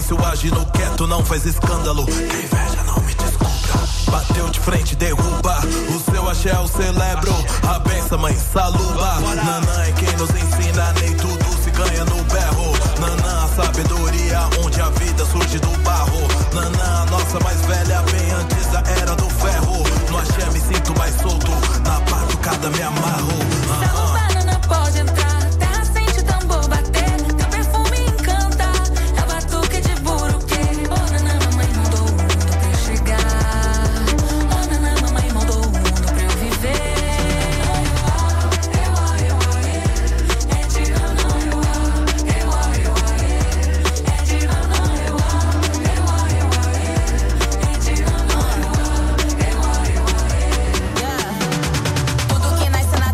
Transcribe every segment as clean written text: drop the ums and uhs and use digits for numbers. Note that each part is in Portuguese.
difícil, agindo quieto, não faz escândalo. Que inveja não me desculpa. Bateu de frente, derruba. O seu axé eu celebro. A benção, mãe, saluba. Nanã é quem nos ensina, nem tudo se ganha no berro. Nanã, a sabedoria onde a vida surge do barro. Nanã, a nossa mais velha, bem antes da era do ferro. No axé me sinto mais solto, na batucada me amarro. Saluba, Nanã, pode entrar. Terra sente tambor bater. Teu perfume encanta. É o batuque de buruquê. Oh, Nanã, mamãe mandou o mundo pra eu chegar. Oh, Nanã, mamãe mandou o mundo pra eu viver. Tudo que nasce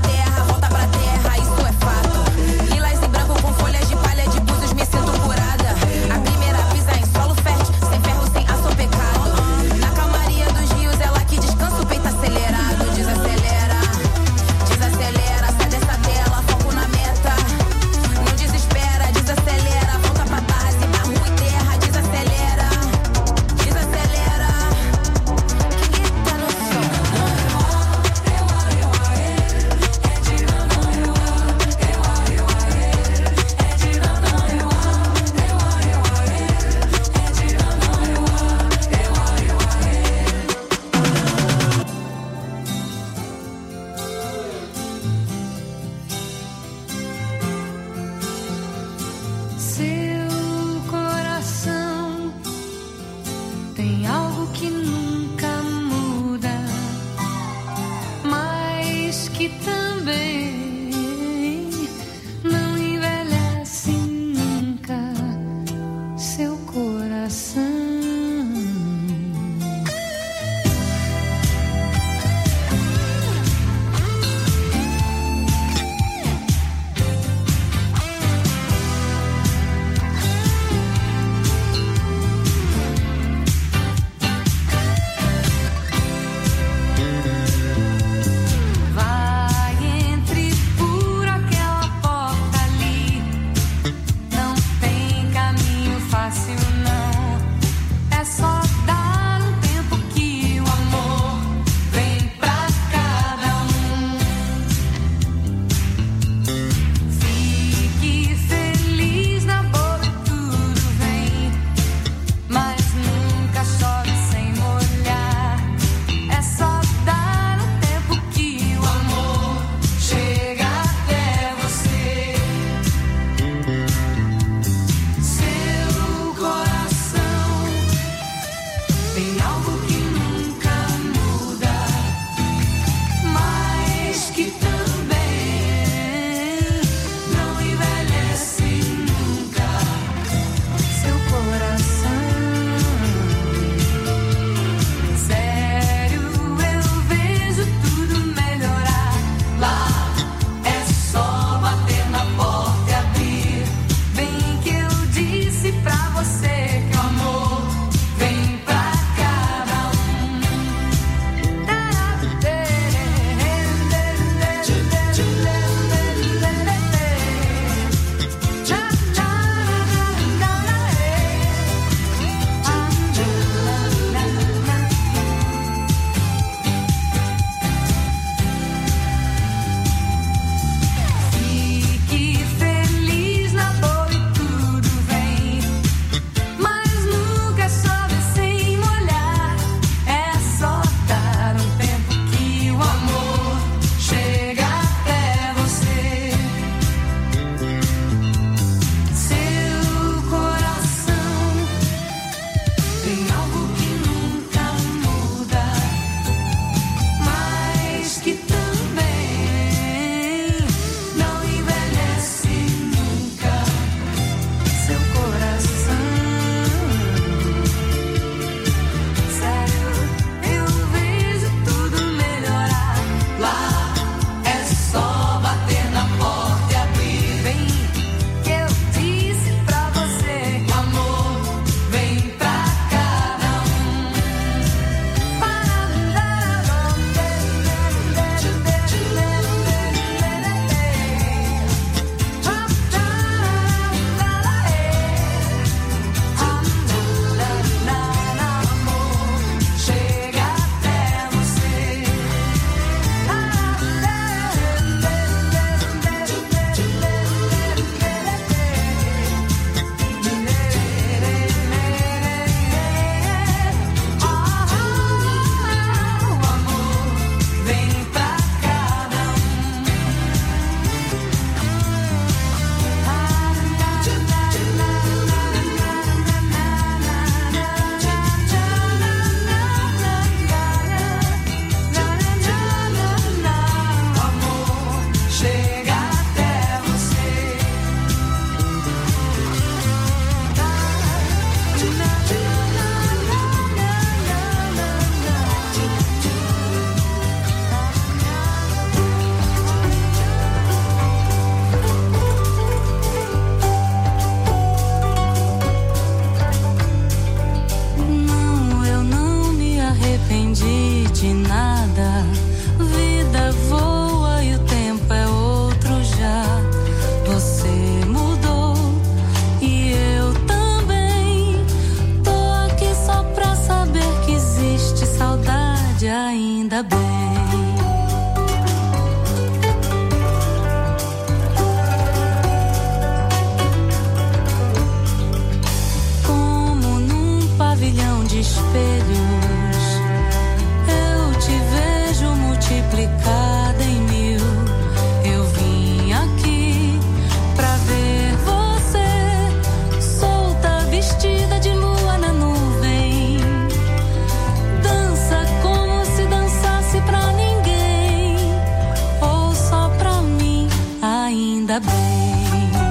ainda bem.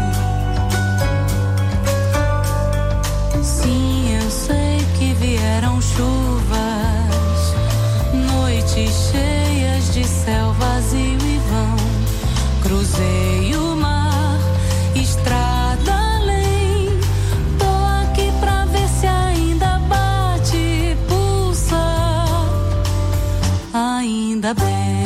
Sim, eu sei que vieram chuvas, noites cheias de céu vazio e vão. Cruzei o mar, estrada além. Tô aqui pra ver se ainda bate, pulsa. Ainda bem.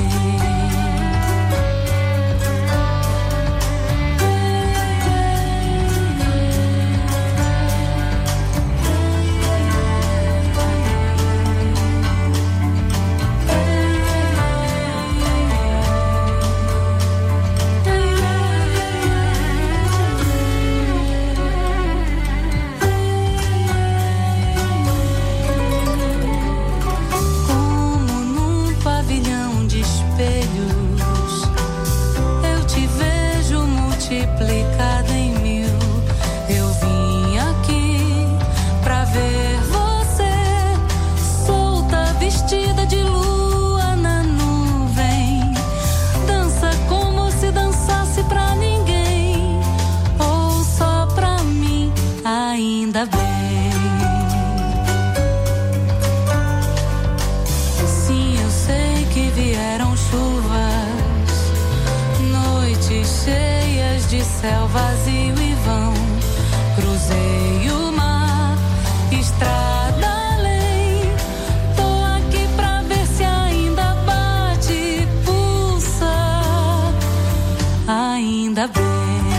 Multiplicada em mil, eu vim aqui pra ver você, solta, vestida de lua na nuvem. Dança como se dançasse pra ninguém, ou só pra mim, ainda bem. Sim, eu sei que vieram chuvas, noites cheias de céu vazio e vão. Cruzei o mar, estrada além. Tô aqui pra ver se ainda bate, pulsa. Ainda bem.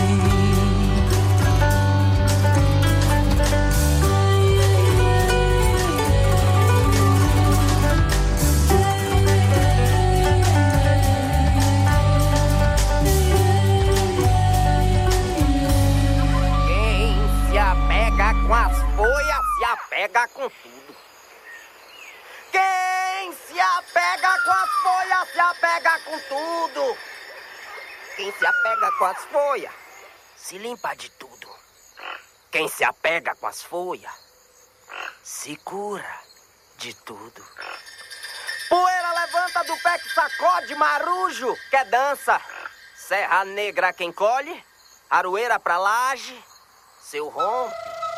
Pega com tudo. Quem se apega com as folhas, se apega com tudo. Quem se apega com as folhas, se limpa de tudo. Quem se apega com as folhas, se cura de tudo. Poeira levanta do pé que sacode, marujo, quer dança. Serra Negra quem colhe, aroeira pra laje, seu rompe.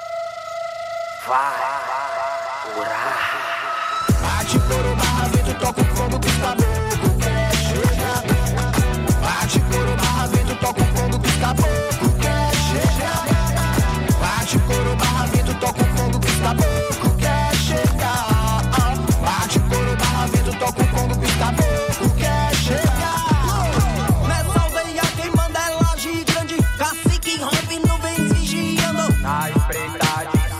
Vai curar. Bate coro, barra, vento, toca o fogo que os caboclos quer chegar. Bate coro, barra, vento, toca o fogo que os caboclos quer chegar. Bate coro, barra, vento, toca o fogo que os caboclos quer chegar. Bate coro, barra, vento, toca o fogo que os caboclos quer chegar. Nessa aldeia quem manda é laje grande, cacique rompe nuvens vigiando. Na espreita de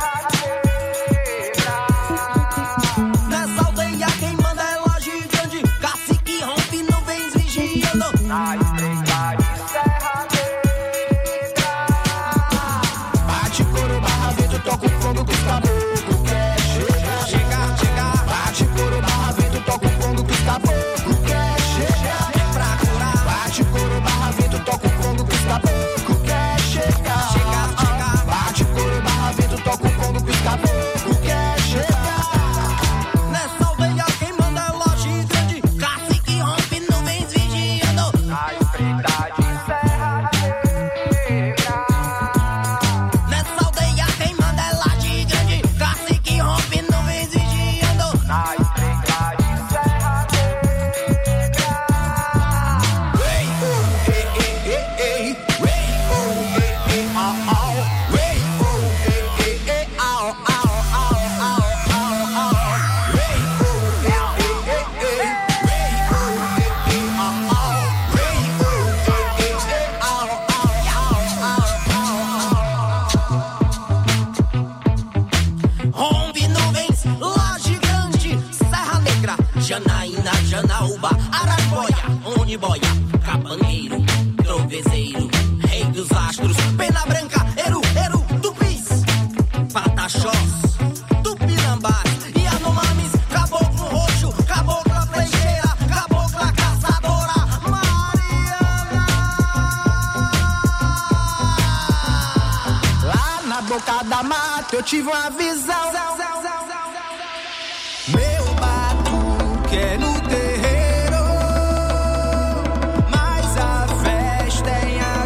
na espreita de Serra Negra. Bate coro, barra, vento, toca o fogo que os caboclos quer chegar. Chegar, chegar. Bate coro, barra, vento, toca o fogo que os caboclos quer chegar. É pra curar. Bate coro, barra, vento, toca o fogo que os caboclos quer chegar. Chegar, chegar. Bate coro, barra, vento, toca o fogo que os caboclos quer chegar. Nessa aldeia quem manda é laje grande, cacique rompe nuvens vigiando. Na espreita de Serra Negra. Nessa aldeia quem manda é laje grande, cacique rompe nuvens vigiando. Na espreita de Serra Negra. Ei, oh, ei, ei, ei, ei, oh, ei, ei, au, au. Ei, oh, ei, ei, ei, au, au, au, au, au, au. Ei, oh, ei, ei, ei, ei, ei, oh, ei, ei, au, au. Ei, oh, ei, ei, ei, au, au, au, au. Rompe nuvens, laje grande, Serra Negra, Janaína, Janaúba, Araguaia, Uniboia, Cabangueiro, Trovezeiro, Rei dos Astros, Pena Branca, Eru, Eru, Tupis, Pataxós, Tupinambás, Yanomamis, Caboclo Roxo, Cabocla Flecheira, Cabocla Caçadora, Mariana. Lá na boca da mata eu tive uma visão. Meu batuque é no terreiro, mas a festa é em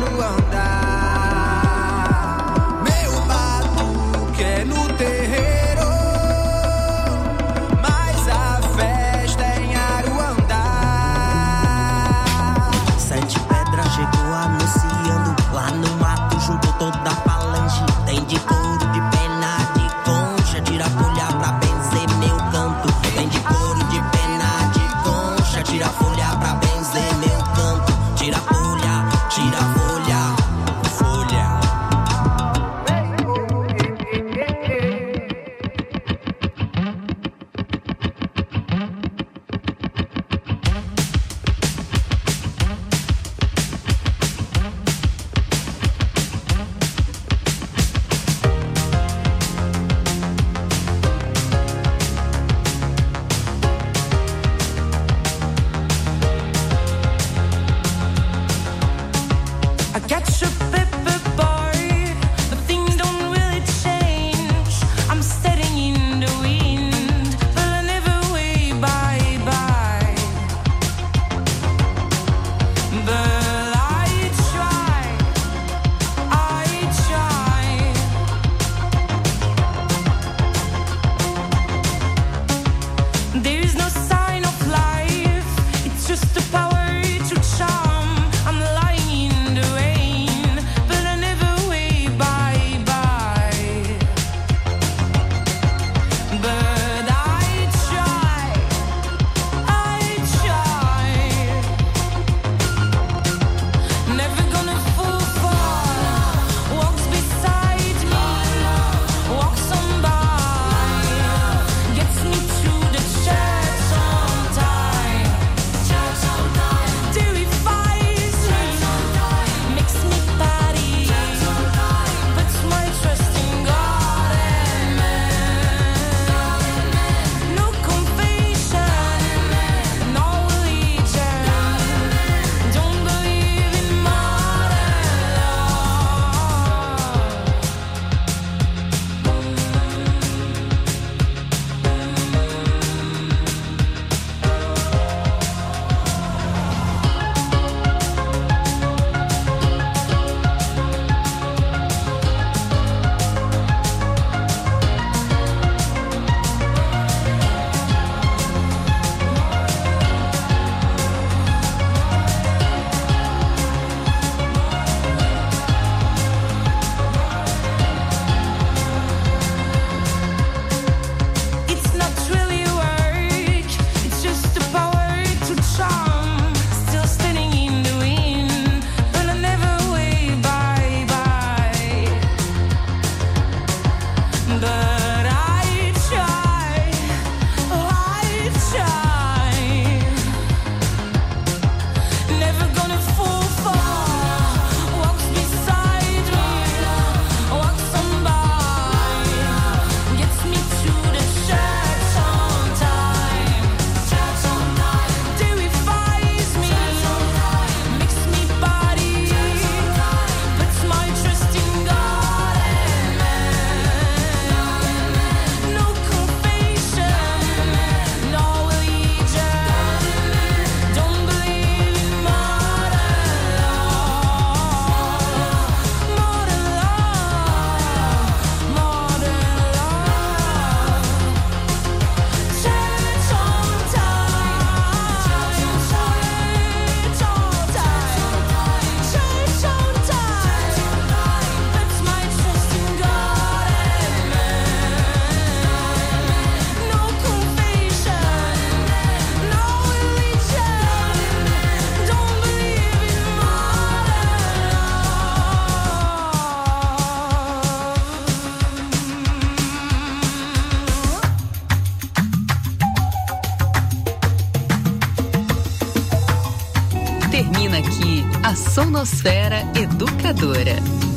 A Sonosfera Educadora.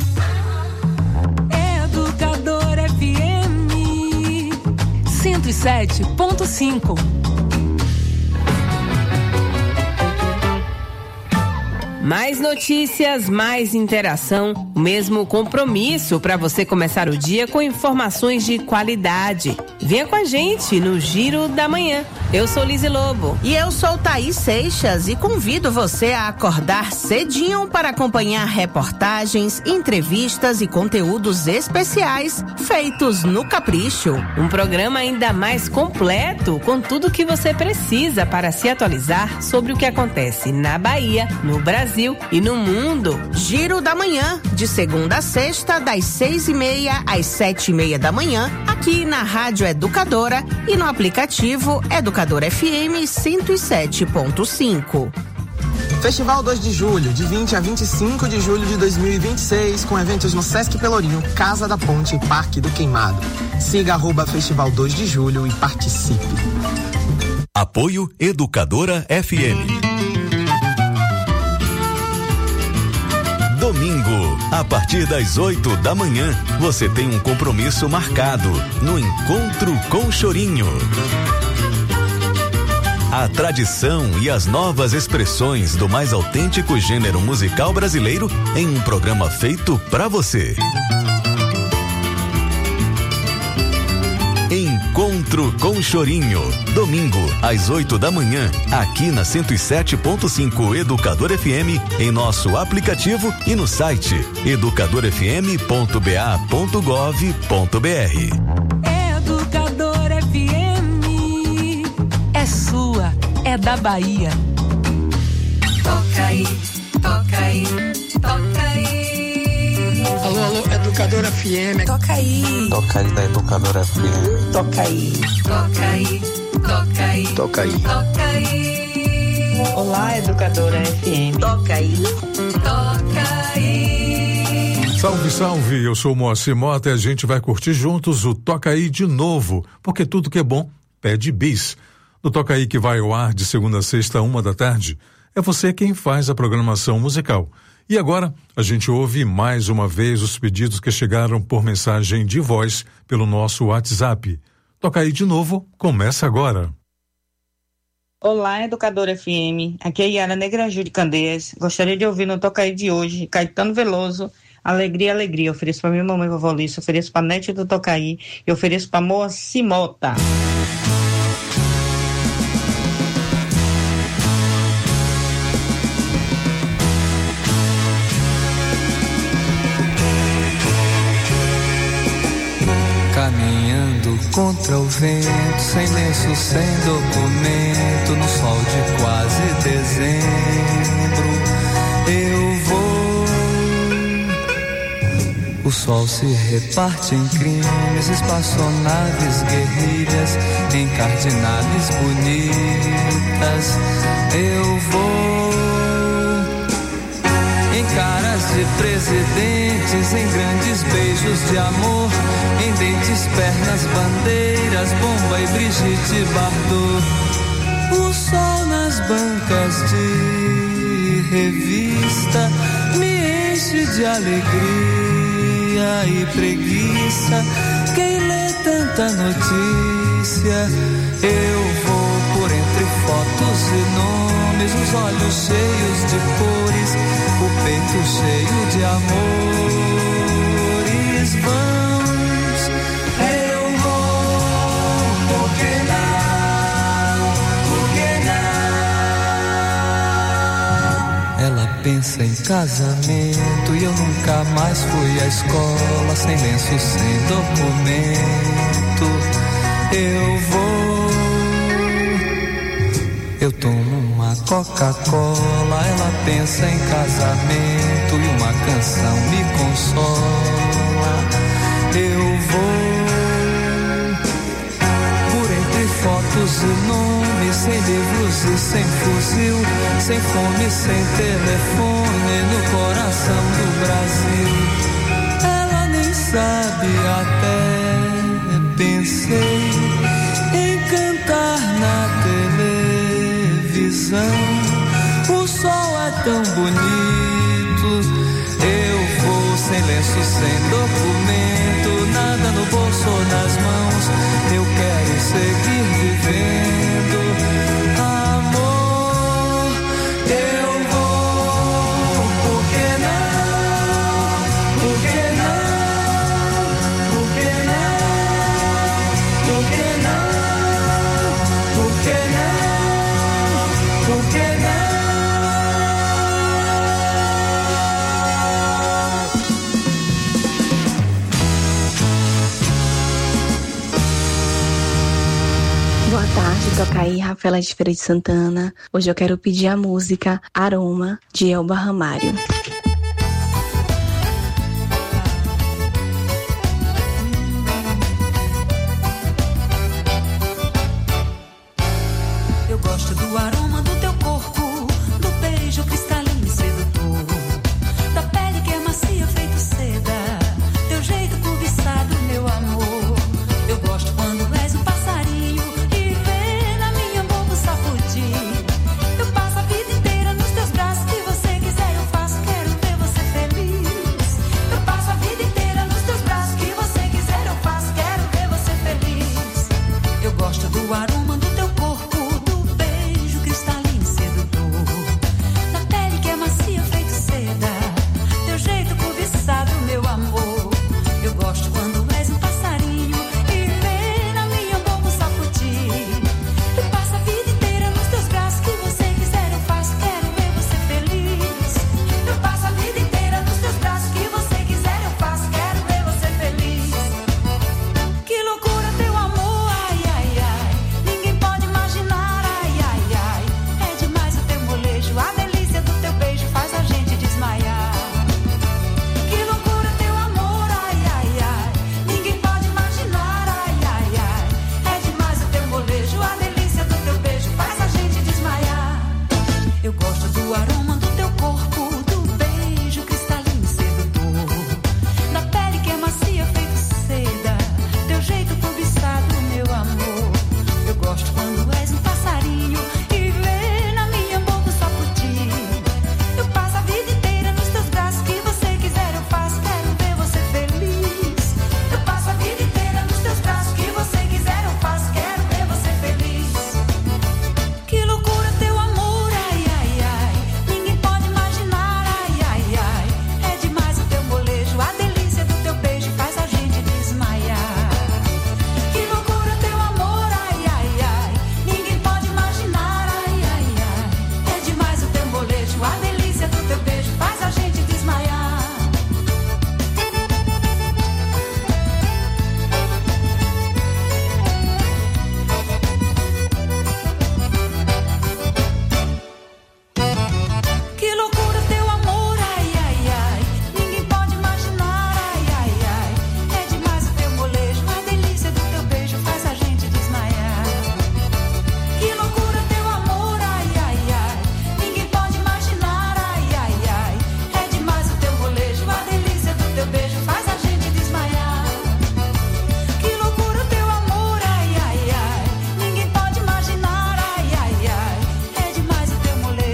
Educadora FM 107.5. Mais notícias, mais interação, o mesmo compromisso para você começar o dia com informações de qualidade. Venha com a gente no Giro da Manhã. Eu sou Lise Lobo. E eu sou Thaís Seixas e convido você a acordar cedinho para acompanhar reportagens, entrevistas e conteúdos especiais feitos no Capricho. Um programa ainda mais completo, com tudo que você precisa para se atualizar sobre o que acontece na Bahia, no Brasil e no mundo. Giro da Manhã, de segunda a sexta, das 6h30 às 7h30 da manhã, aqui na Rádio Educadora e no aplicativo Educadora FM 107.5. Festival 2 de Julho, de 20 a 25 de julho de 2026, com eventos no Sesc Pelourinho, Casa da Ponte e Parque do Queimado. Siga @Festival 2 de Julho e participe. Apoio Educadora FM. Domingo, a partir das 8 da manhã, você tem um compromisso marcado no Encontro com Chorinho. A tradição e as novas expressões do mais autêntico gênero musical brasileiro em um programa feito pra você. Encontro com Chorinho, domingo às 8 da manhã, aqui na 107.5 Educador FM, em nosso aplicativo e no site educadorfm.ba.gov.br. Educadora FM é sua, é da Bahia. aí, toca aí, toca aí. Alô, Educadora FM. Toca aí. Toca aí da Educadora FM. Toca aí. Toca aí. Toca aí. Toca aí. Toca aí. Olá, Educadora FM. Toca aí. Toca aí. Salve, salve. Eu sou o Moacir Mota e a gente vai curtir juntos o Toca Aí de novo, porque tudo que é bom pede bis. No Toca Aí, que vai ao ar de segunda a sexta, 13h, é você quem faz a programação musical. E agora, a gente ouve mais uma vez os pedidos que chegaram por mensagem de voz pelo nosso WhatsApp. Toca Aí de novo, começa agora. Olá, Educadora FM. Aqui é Yara Negraju de Candeias. Gostaria de ouvir no Toca Aí de hoje, Caetano Veloso, Alegria, Alegria. Eu ofereço para minha mamãe e vovó Lícia, ofereço para a Nete do Toca Aí e ofereço para Moacir Mota. Caminhando contra o vento, sem lenço, sem documento, no sol de quase dezembro, eu vou. O sol se reparte em crimes, espaçonaves, guerrilhas, encardinaves bonitas, eu vou. Em caras de presidentes, em grandes beijos de amor, em dentes, pernas, bandeiras, Bomba e Brigitte Bardot. O sol nas bancas de revista me enche de alegria e preguiça. Quem lê tanta notícia, eu vou por entre fotos e nomes, os olhos cheios de cores, o peito cheio de amores vãos. Eu vou, por que não? Ela pensa em casamento e eu nunca mais fui à escola, sem lenço, sem documento. Eu vou. Eu tomo uma Coca-Cola, ela pensa em casamento e uma canção me consola. Eu vou por entre fotos e nomes, sem livros e sem fuzil, sem fome, sem telefone, no coração do Brasil. Ela nem sabe, até pensei em cantar na televisão. O sol é tão bonito, eu vou sem lenço, sem documento, nada no bolso ou nas mãos. Eu quero seguir vivendo, amor. Eu vou, por que não? Por que não? Por que não? Por que não? Por que não? Por que não? Boa tarde, toca aí, Rafaela de Feira de Santana. Hoje eu quero pedir a música Aroma, de Elba Ramalho. Eu gosto do aroma do teu corpo, do beijo cristalino e sedutor, da pele que é macia feito seda, teu jeito cobiçado, meu amor. Eu gosto quando és um passarinho e vê na minha boca sacudir. Eu passo a vida inteira nos teus braços, que você quiser eu faço, quero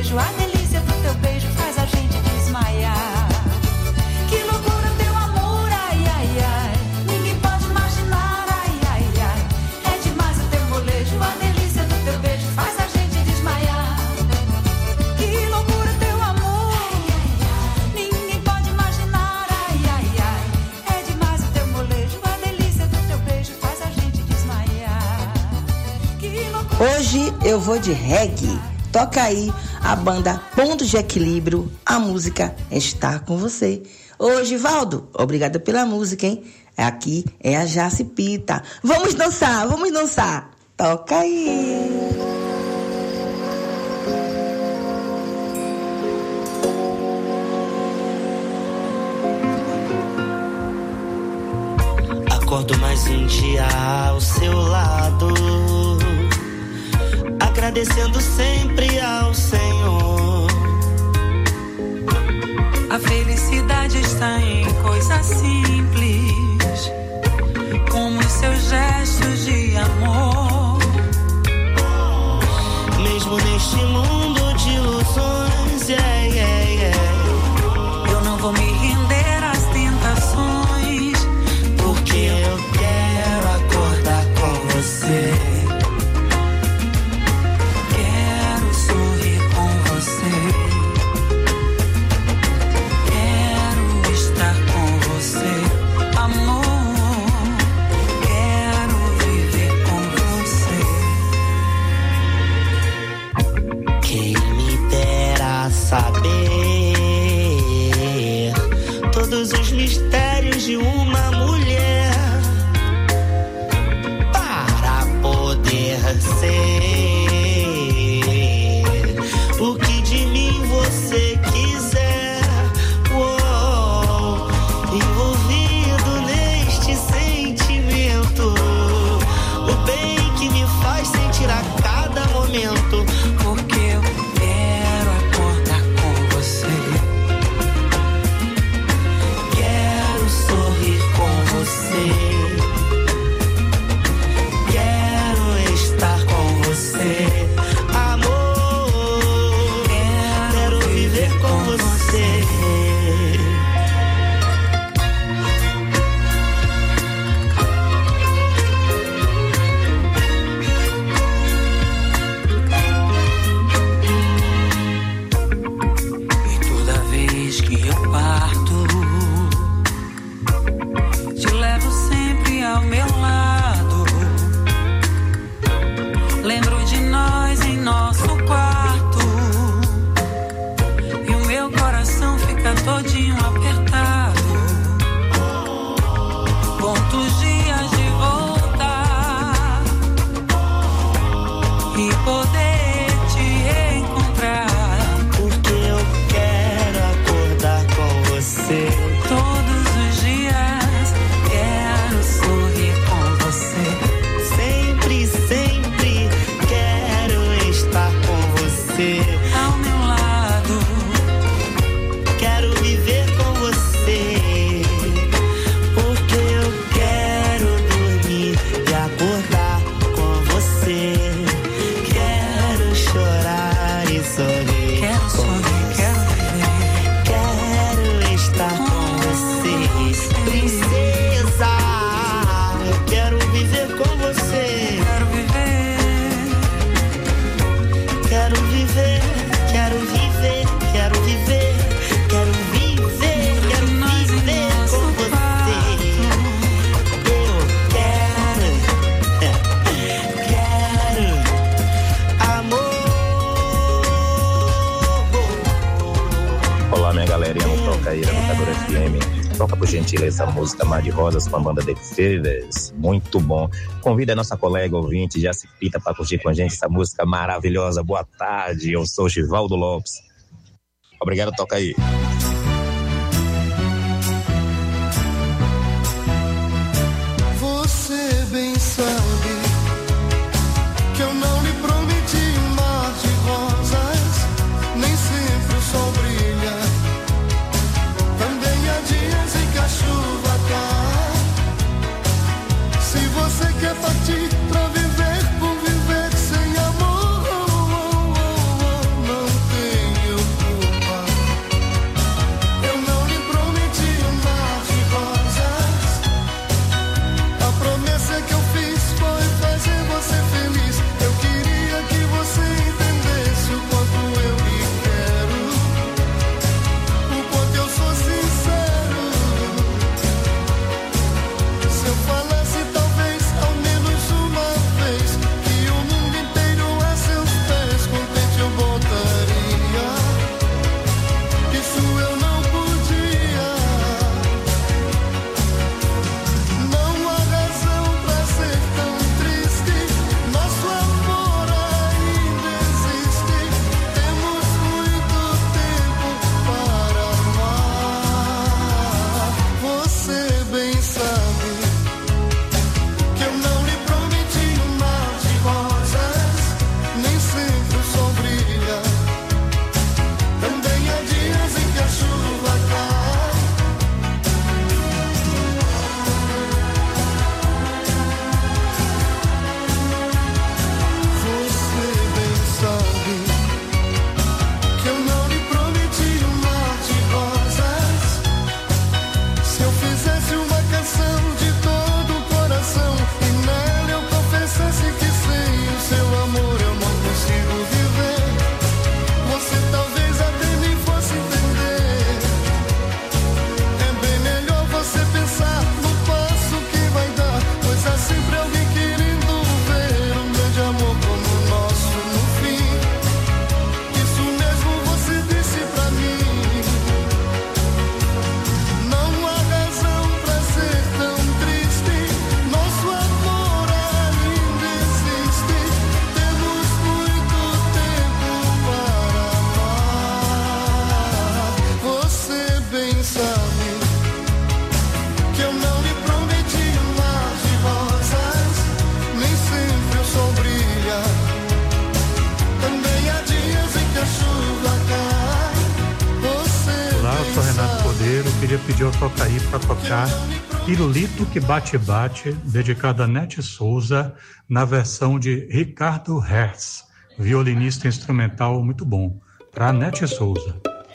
molejo, a delícia do teu beijo faz a gente desmaiar. Que loucura teu amor, ai, ai, ai. Ninguém pode imaginar, ai, ai, ai. É demais o teu molejo, a delícia do teu beijo faz a gente desmaiar. Que loucura teu amor, ai, ai, ai. Ninguém pode imaginar, ai, ai, ai. É demais o teu molejo, a delícia do teu beijo faz a gente desmaiar. Que loucura. Hoje eu vou de reggae. Toca aí a banda Pontos de Equilíbrio, a música Estar Com Você. Ô, Givaldo, obrigada pela música, hein? Aqui é a Jaci Pita. Vamos dançar, vamos dançar. Toca aí. Acordo mais um dia ao seu lado, agradecendo sempre ao Senhor. A felicidade está em coisas simples, como os seus gestos de amor. Mesmo neste mundo de ilusões, eu não vou me render às tentações, porque eu quero acordar com você. Saber todos os mistérios de uma mulher para poder ser o que de mim você quiser. Uou, envolvido neste sentimento, o bem que me faz sentir a cada momento, porque eu quero estar com você, amor. Quero viver com você. e toda vez que eu parto, te levo sempre ao meu lado. Lembro de nós em nosso quarto, e o meu coração fica todinho apertado. Quantos dias de voltar e poder te reencontrar, porque eu quero acordar com você todos os dias. Quero sorrir com você, sempre, sempre. Quero estar com você ao meu lado. Quero viver com você, porque eu quero dormir e acordar com você. Quero chorar e sorrir. Quero sorrir, quero viver. Quero estar com você, princesa. Eu quero viver com você. Quero viver. Quero viver, quero viver, quero viver, quero viver, quero viver com você. Eu quero amor. Olá, minha galerinha, no Toca aí, Educadora FM. Toca por gentileza a música Mar de Rosas com a banda The Fevers. Muito bom. Convida a nossa colega ouvinte, Jaci Pita, para curtir com a gente essa música maravilhosa. Boa tarde, eu sou Givaldo Lopes. Obrigado, toca aí. Você bem sabe que eu não lhe prometi um mar de rosas, nem sempre o sol brilha. Também há dias em que a chuva cai. Se você quer partir pra viver, conviver sem amor, não tem Cruzeiro, queria pedir ao Tocaí para tocar Pirulito que Bate Bate, dedicado a Nete Souza, na versão de Ricardo Hertz, violinista instrumental muito bom, para Nete Souza.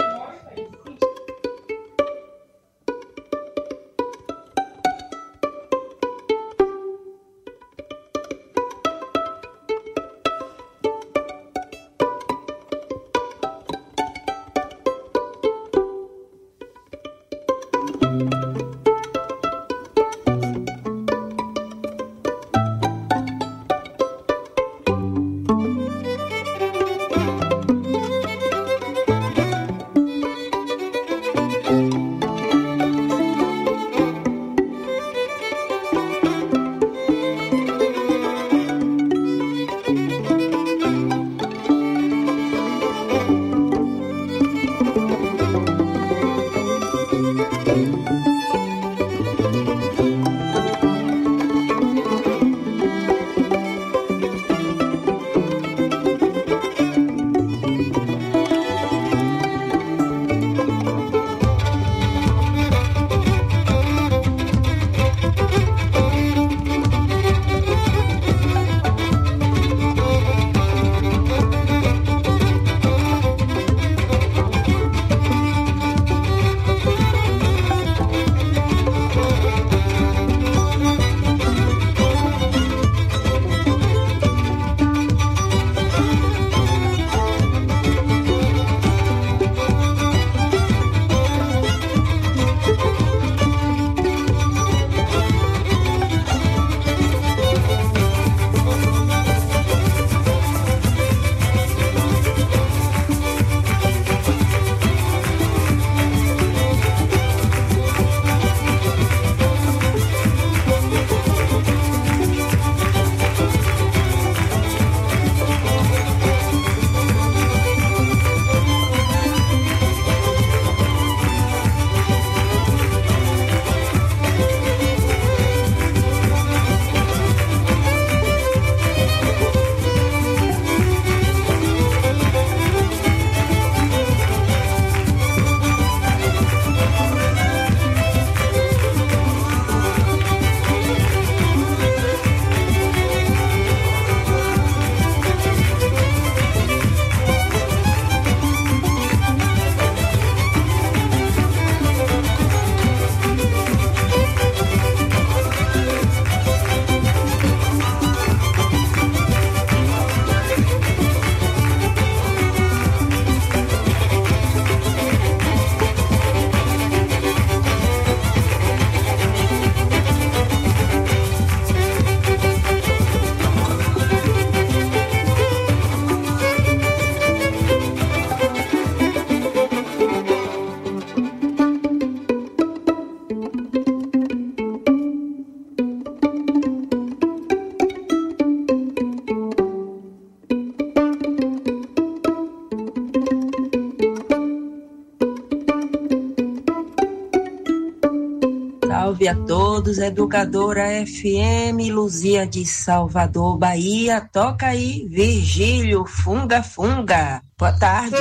Salve a todos, Educadora FM, Luzia de Salvador, Bahia. Toca aí, Virgílio, Funga Funga. Boa tarde.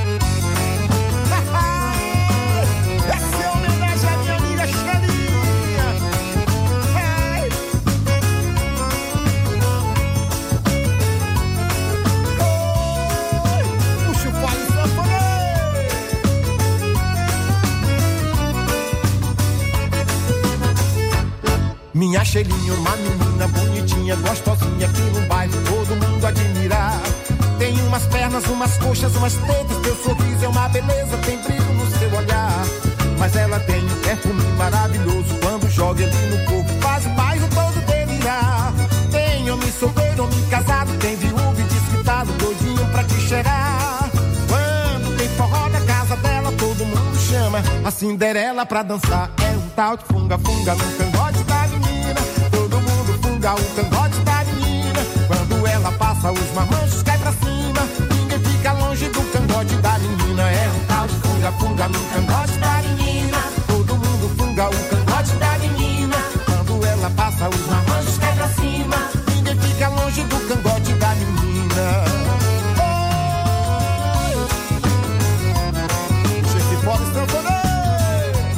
Essa é homenagem à minha amiga Xaninha. Puxa o fole sanfoneiro. Minha Xelinha, uma menina bonitinha, gostosinha, que no baile todo mundo admira. Tem umas pernas, umas coxas, umas tetas, teu sorriso é uma beleza, tem brilho no seu olhar. Mas ela tem um perfume maravilhoso, quando joga ele no corpo, faz o bairro todo delirar. Tem homem solteiro, homem casado, tem viúva e desquitado, doidinho pra te cheirar. Quando tem forró na casa dela, todo mundo chama a Cinderela pra dançar. É um tal de funga-funga no cangote da menina, todo mundo funga o cangote da menina. Quando ela passa, os marmanjos caem pra cima, ninguém fica longe do cangote da menina. É um tal de funga-funga no cangote da menina, todo mundo funga o cangote da menina. Quando ela passa, os marmanjos caem pra cima, ninguém fica longe do cangote da menina. Chefe fora sanfoneiro.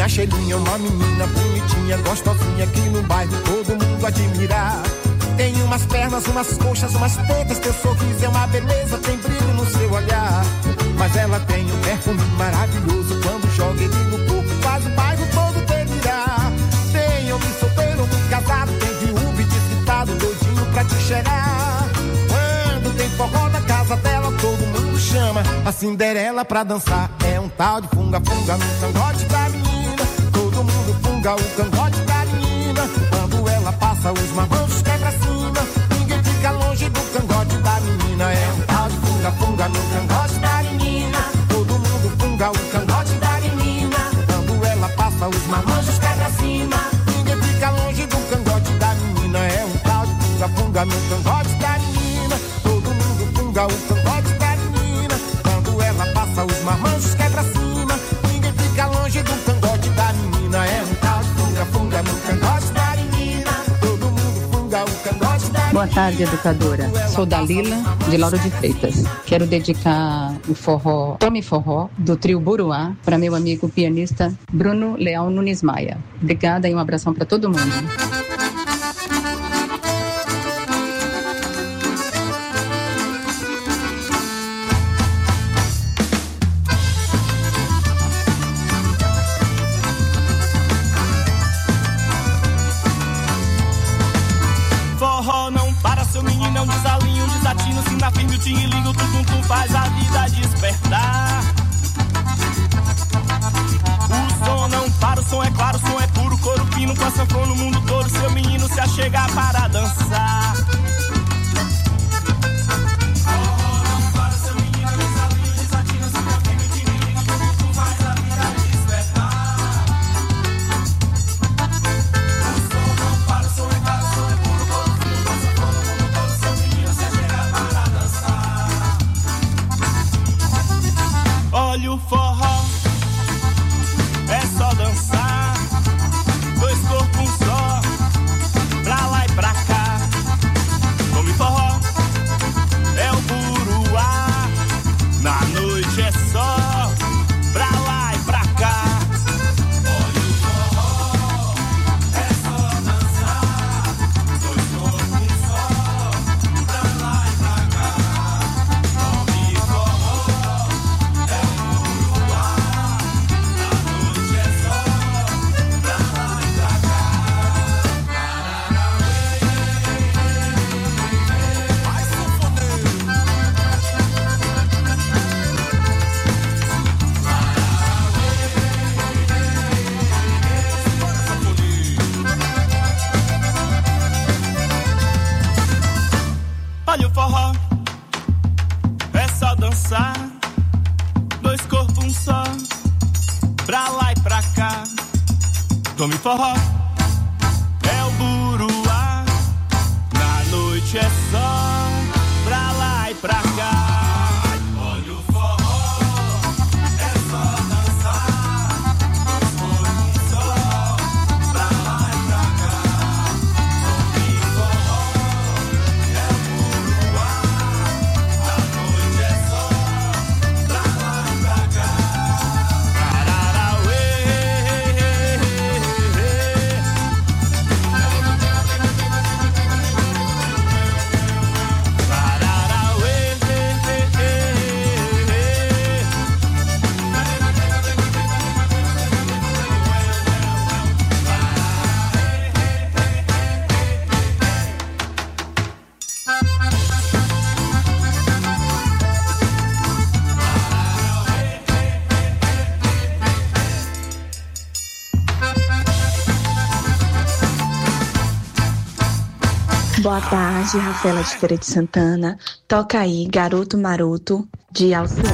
Minha Xelinha é uma menina bonitinha, gostosinha, que no bairro todo mundo admira. Tem umas pernas, umas coxas, umas tetas, teu sorriso é uma beleza, tem brilho no seu olhar. Mas ela tem um perfume maravilhoso, quando joga ele no corpo faz o bairro todo delirar. Tem homem solteiro, homem casado, tem viúva e desquitado, doidinho pra te cheirar. Quando tem forró na casa dela, todo mundo chama a Cinderela pra dançar. É um tal de funga-funga no cangote da menina, todo mundo funga o cangote da menina. Quando ela passa os marmanjos cai pra cima, ninguém fica longe do cangote da menina. É um tal de funga-funga no cangote da menina, todo mundo funga o cangote da menina. Quando ela passa os marmanjos cai pra cima, ninguém fica longe do cangote da menina. É um tal de funga-funga no cangote da menina, todo mundo funga o cangote da menina. Quando ela passa os marmanjos cai pra cima, ninguém fica longe do cangote da menina. É um tal de funga-funga no cangote da menina, todo mundo funga o cangote da menina. Boa tarde, educadora. Sou Dalila, de Lauro de Freitas. Quero dedicar o forró, Tome Forró, do trio Buruá, para meu amigo pianista Bruno Leal Nunes Maia. Obrigada e um abração para todo mundo. Não desalinho, desatino, se na firme o tim-liga, o tum-tum faz a vida despertar. O som não para, o som é claro, o som é puro, couro fino, com a sanfona no mundo todo, seu menino se achega para dançar. Olha o forró, é só dançar, dois corpos um só, pra lá e pra cá. Come forró, é o Buruá, na noite é só, pra lá e pra cá. Olha o forró, é só dançar, dois corpos um só, pra lá e pra cá. Come forró, olha o forró, é só dançar, dois corpos um só, pra lá e pra cá. Tome forró, é o Buruá, na noite é só, pra lá e pra cá. Olha o forró, é só dançar, dois corpos um só, pra lá e pra cá. Tome forró, é o Buruá, na noite é só, pra lá e pra cá. Boa tarde, Rafaela de Feira de Santana. Toca aí, Garoto Maroto, de Alcione.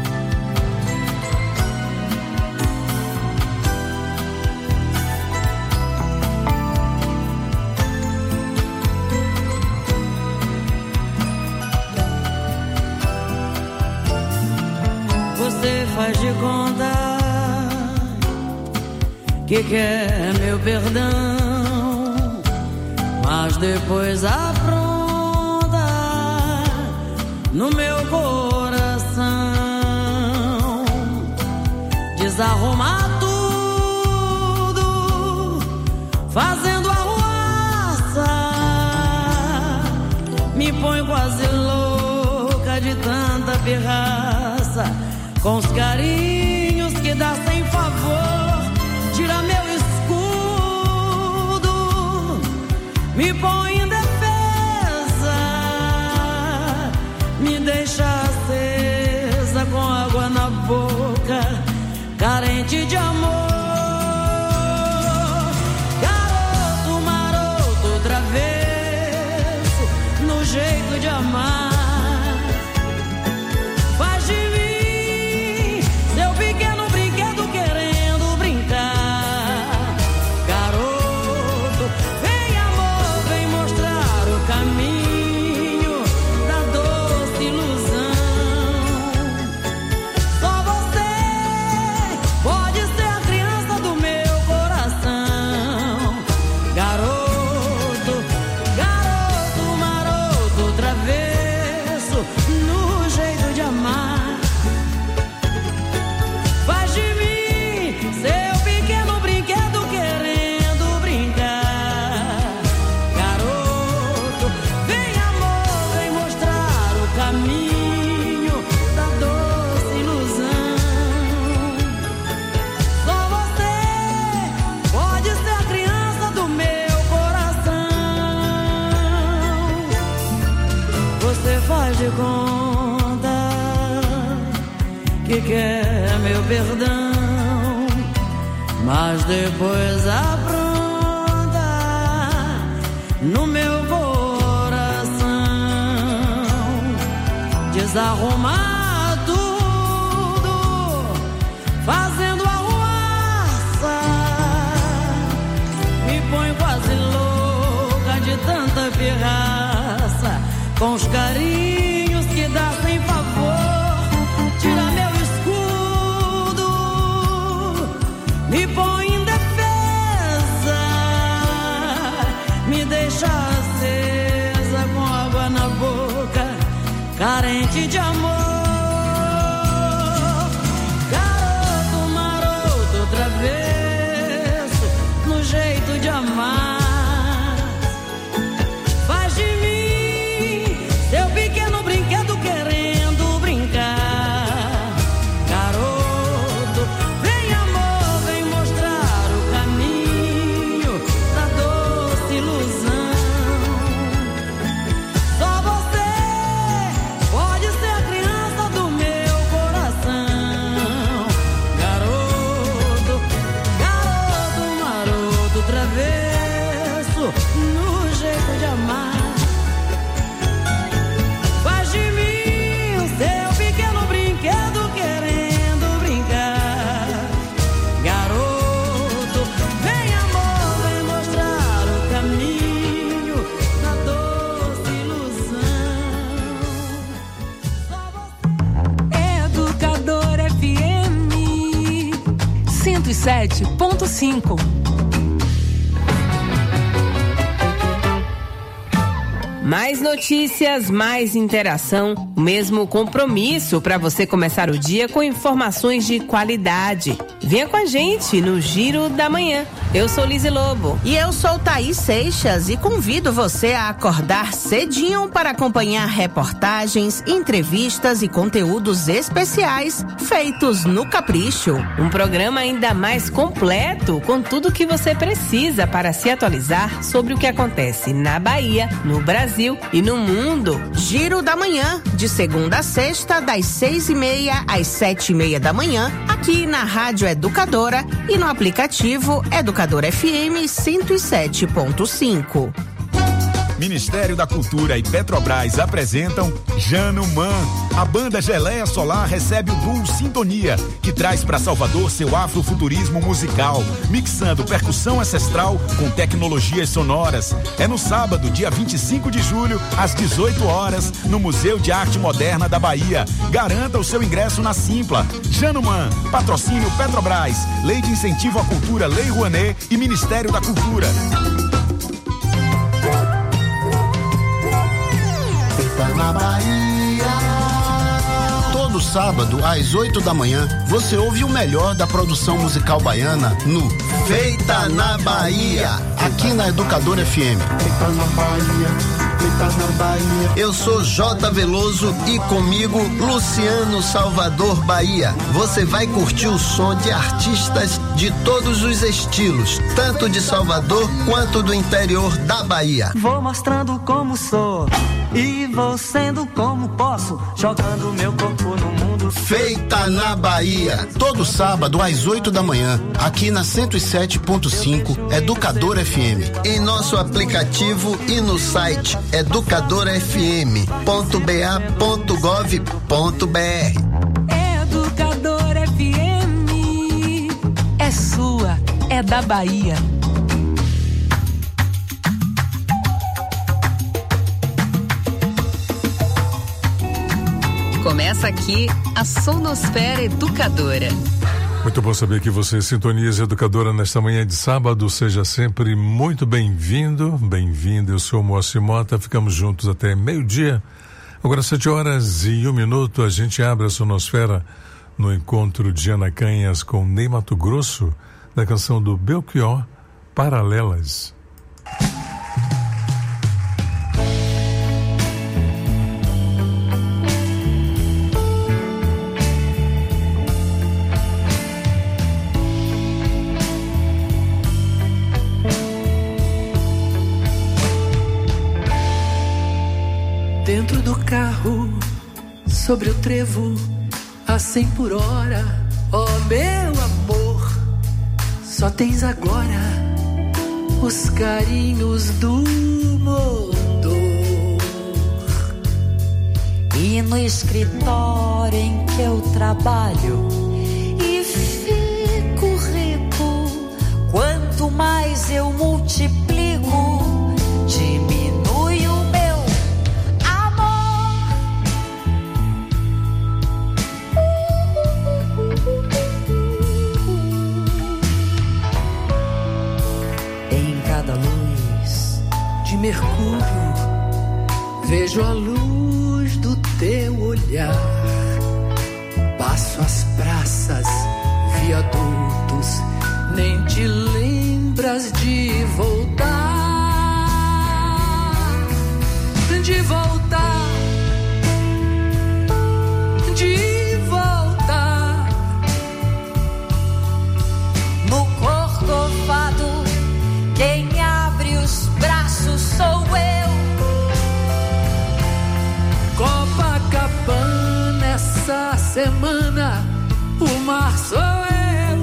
Você faz de conta que quer meu perdão, mas depois afronta no meu coração. Desarrumar tudo põe quase louca de tanta pirraça, com os carinhos que dá sem favor, tira meu escudo, me põe em defesa, me deixa acesa com água na boca, carente de amor. Garoto maroto, travesso, no jeito de amar, faz de mim seu pequeno brinquedo querendo brincar. Garoto, vem amor, vem mostrar o caminho da doce ilusão. Só você pode ser a criança do meu coração. Garoto, garoto maroto, travesso, no jeito de amar, faz de mim seu pequeno brinquedo querendo brincar. Garoto, vem amor, vem mostrar o caminho da doce ilusão. Só você pode ser a criança do meu coração. Você faz de conta que quer meu perdão, mas depois apronta no meu coração, desarrumar tudo, fazendo arruaça, me põe quase louca de tanta pirraça, com os carinhos que dá sem favor, tira meu escudo, me põe em defesa, me deixa acesa com água na boca, carente de amor. Garoto maroto, travesso, no jeito de amar, faz de mim seu pequeno brinquedo querendo brincar. Garoto, vem amor, vem mostrar o caminho da doce ilusão. Só você pode ser a criança do meu coração. Garoto, garoto maroto, travesso, no jeito de amar, faz de mim o seu pequeno brinquedo querendo brincar. Garoto, vem amor, vem mostrar o caminho da doce ilusão. Educadora FM 107.5. Mais notícias, mais interação, o mesmo compromisso para você começar o dia com informações de qualidade. Venha com a gente no Giro da Manhã. Eu sou Lise Lobo. E eu sou Thaís Seixas e convido você a acordar cedinho para acompanhar reportagens, entrevistas e conteúdos especiais feitos no Capricho. Um programa ainda mais completo, com tudo que você precisa para se atualizar sobre o que acontece na Bahia, no Brasil e no mundo. Giro da Manhã, de segunda a sexta, das 6:30 às 7:30 da manhã, aqui na Rádio Educadora e no aplicativo Educadora FM 107.5. Ministério da Cultura e Petrobras apresentam Januman. A banda Geleia Solar recebe o duo Sintonia, que traz para Salvador seu afrofuturismo musical, mixando percussão ancestral com tecnologias sonoras. É no sábado, dia 25 de julho, às 18 horas, no Museu de Arte Moderna da Bahia. Garanta o seu ingresso na Simpla. Januman, patrocínio Petrobras, Lei de Incentivo à Cultura, Lei Rouanet e Ministério da Cultura. Na Bahia. Todo sábado, às 8 da manhã, você ouve o melhor da produção musical baiana no Feita na Bahia, aqui na Educadora FM. Feita na Bahia. feita na Bahia. Eu sou J. Veloso e comigo Luciano Salvador Bahia. Você vai curtir o som de artistas de todos os estilos, tanto de Salvador quanto do interior da Bahia. Vou mostrando como sou e vou sendo como posso, jogando meu corpo no mundo. Feita na Bahia. Todo sábado às 8 da manhã, aqui na 107.5 Educadora FM. Em nosso aplicativo e no site educadorfm.ba.gov.br. Educadora FM é sua, é da Bahia. Começa aqui a Sonosfera Educadora. Muito bom saber que você sintoniza a Educadora nesta manhã de sábado. Seja sempre muito bem-vindo, bem-vinda. Eu sou o Moacir Mota, ficamos juntos até meio-dia. Agora 7h01, a gente abre a Sonosfera no encontro de Ana Canhas com Ney Matogrosso, da canção do Belchior, Paralelas. Dentro do carro, sobre o trevo, a 100 por hora, ó meu amor, só tens agora os carinhos do motor. E no escritório em que eu trabalho e fico rico, quanto mais eu multiplico, diminui o meu de mercúrio, vejo a luz do teu olhar. Passo as praças, viadutos, nem te lembras de voltar, de voltar, de voltar. No Corcovado, quem abre os braços sou eu. Copacabana, essa semana o mar sou eu.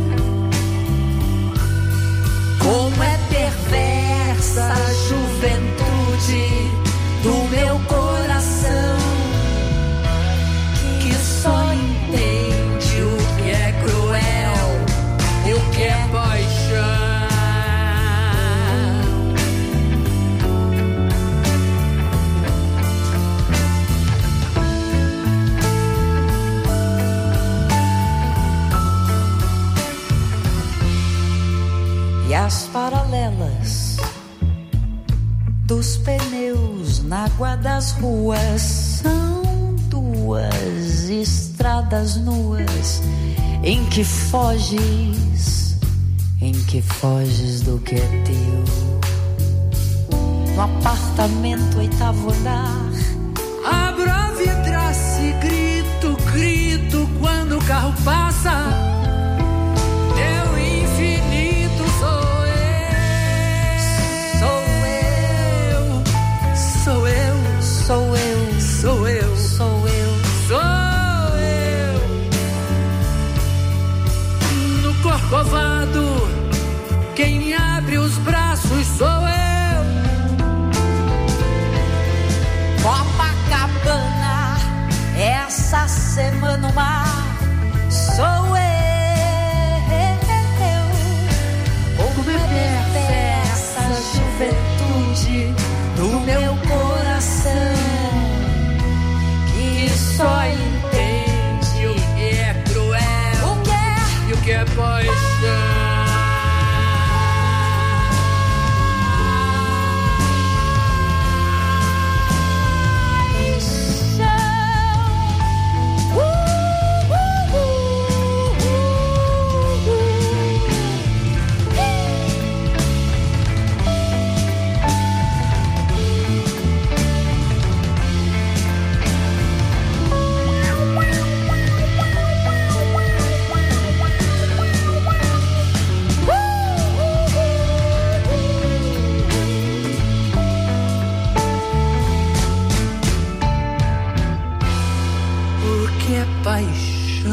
Como é perversa a juventude do meu coração, que só entende o que é cruel e o que é paixão. E as paralelas dos pneus na água das ruas são duas estradas nuas em que foges do que é teu. No apartamento 8º andar, abro a vidraça e grito quando o carro passa. Sou eu. No Corcovado, quem abre os braços sou eu. Copacabana, essa semana o mar sou eu.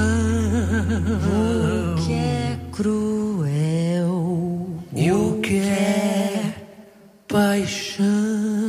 O que é cruel e o que é paixão.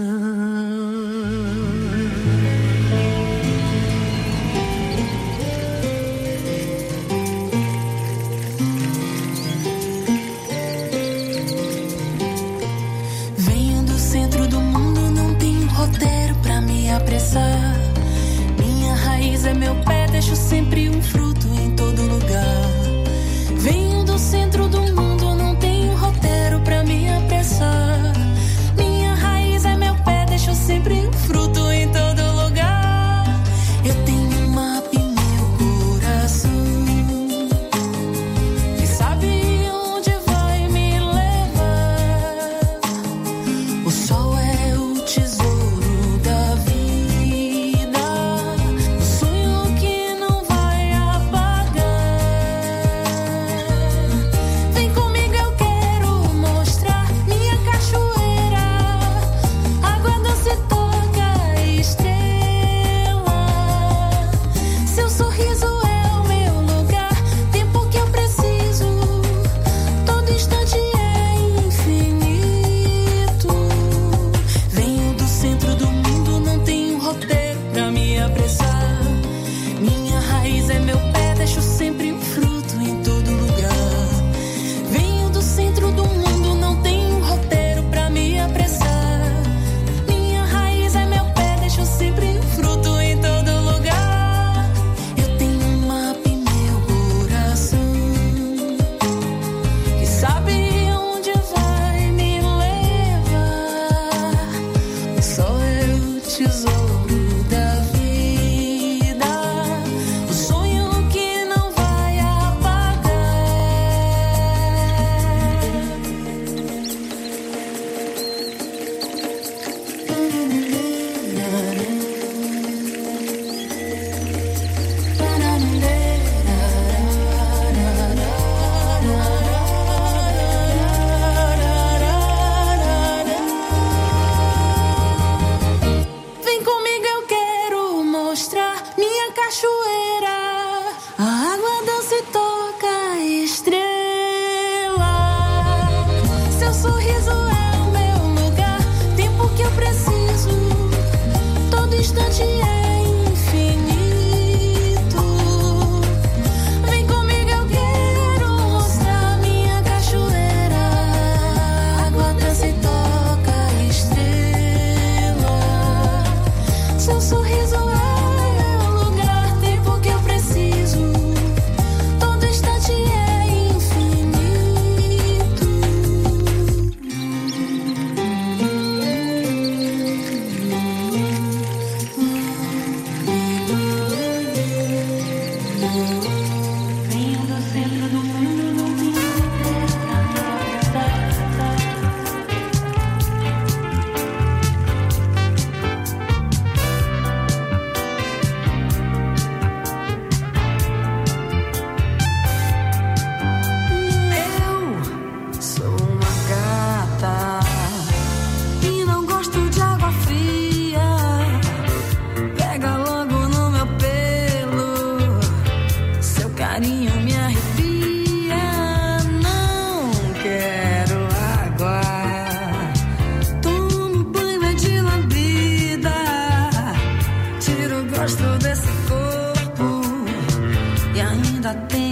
Venho do centro do mundo, não tenho roteiro pra me apressar. Minha raiz é meu pé, deixo sempre um fruto em todo lugar. Venho do centro do mundo, não tenho roteiro pra me apressar. Minha raiz é meu pé, deixo sempre um fruto em todo lugar. Eu tenho um mapa em meu coração que sabe onde vai me levar. O sol é o tesouro da vida, o sonho que não vai apagar. Vem comigo, eu quero mostrar minha cachoeira. Água doce toca estrela. Seu sorriso é o meu lugar, tempo que eu preciso. Todo instante é infinito. Venho do centro do mundo, não tenho roteiro pra me apressar. Minha raiz é meu pé, deixo sempre um fruto em todo lugar. Venho do centro do mundo, não tenho roteiro pra me apressar. Minha raiz é meu pé, deixo sempre um fruto em todo lugar. Eu tenho um mapa em meu coração que sabe onde vai me levar. O sol é o tesouro da vida, o sonho que não vai apagar. Vem comigo, eu quero mostrar minha cachoeira. A água doce toca estrela. Seu sorriso é o meu lugar, tempo que eu preciso. Todo instante é infinito. Vem comigo, eu quero mostrar minha cachoeira. Água doce toca estrela. Seu sorriso é o lugar, tempo que eu preciso. Todo instante é infinito. Venho do centro do mundo, não tenho roteiro pra me apressar. Eu sou uma gata e não gosto de água fria. Pega logo no meu pelo, seu carinho me arrepia. Não quero água, tomo banho é de lambida. Tiro o gosto desse corpo e ainda tem